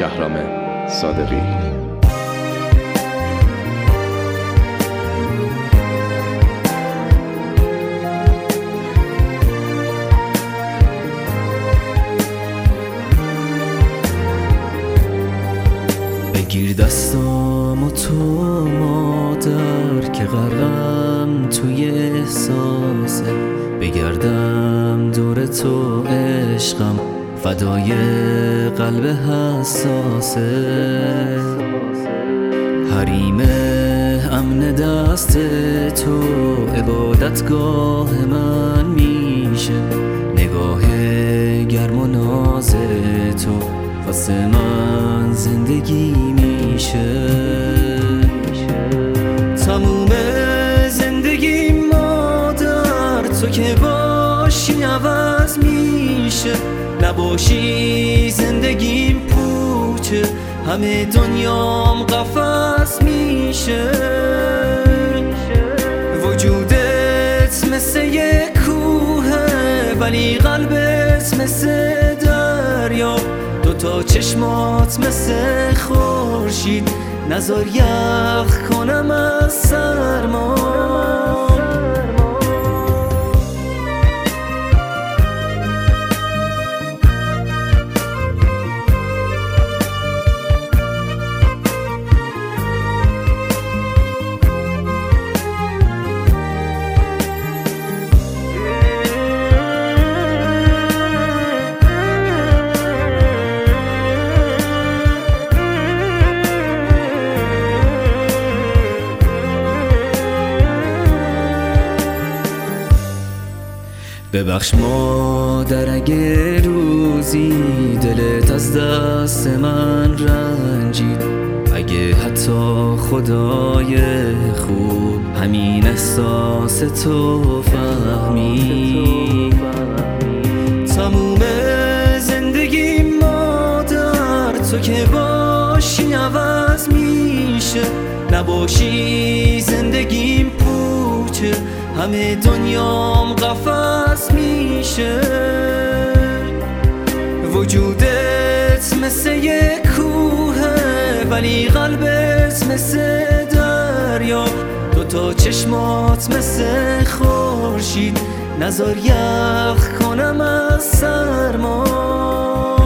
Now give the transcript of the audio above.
شهرام صادقی. بگیر دستامو تو مادر که غرقم توی احساسه، بگردم دور تو عشقم فدای قلب حساسه. حریم امن دست تو عبادتگاه من میشه، نگاه گرم و ناز تو واسه من زندگی میشه. تموم زندگی مادر تو که باشی عوض میشه، نباشی زندگیم پوچه همه دنیام قفس میشه. وجودت مثل یک کوهه ولی قلبت مثل دریا، دوتا چشمات مثل خورشید نذار یخ کنم از سرما. ببخش مادر اگه روزی دلت از دست من رنجید، اگه حتی خدای خوب همین احساس تو فهمید. تموم زندگی مادر تو که باشی عوض میشه، نباشی زندگیم پوچه همه دنیام قفس میشه. وجودت مثل یک کوهه ولی قلبت مثل دریا، دوتا چشمات مثل خورشید نذار یخ کنم از سرما.